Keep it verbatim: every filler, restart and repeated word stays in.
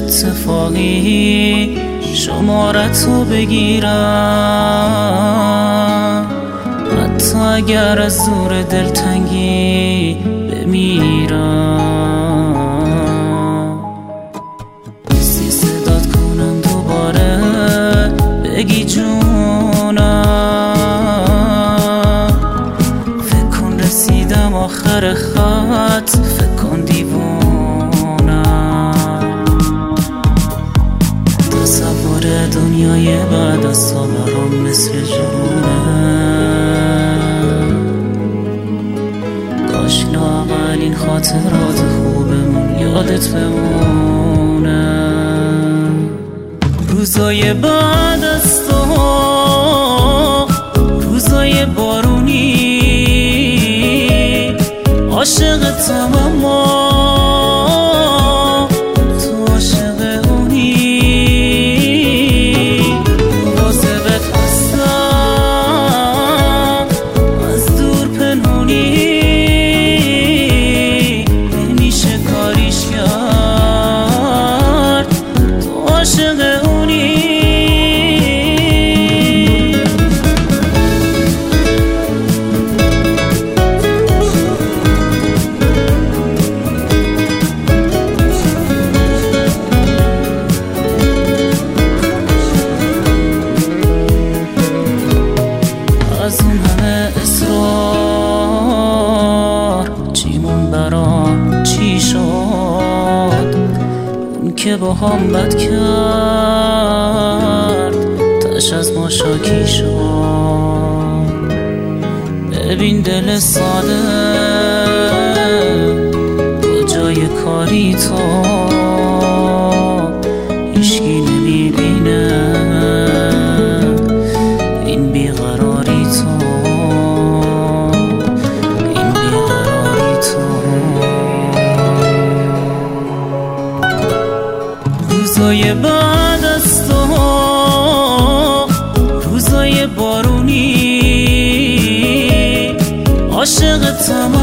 اتفاقی شمارتو بگیرم، حتی اگر از زور دلتنگی بمیرم. نیستی صدات کنم دوباره بگی جونم، فکر کن رسیدم آخر خط، فکر کن دیوونم. تصور دنیای بعد از تو برام مثل جنونه، کاش لااقل این خاطرات خوبمون یادت بمونه. روزای بعد از تو، روزای بارونی، عاشقتم اما تو عاشق اونی. مواظبت هستم از دور پنهونی، نمیشه کاریش کرد، تو عاشق اونی. از اون همه اصرار چیمون برام چی شد؟ اون که با هم بد کرد تش از ما شاکی شد. ببین دل ساده کجای کاری تو، هیچکی نمیبینه این بیقراری تو، این بیقراری تو. روزای بعد از تو، روزای بارونی، عاشقتم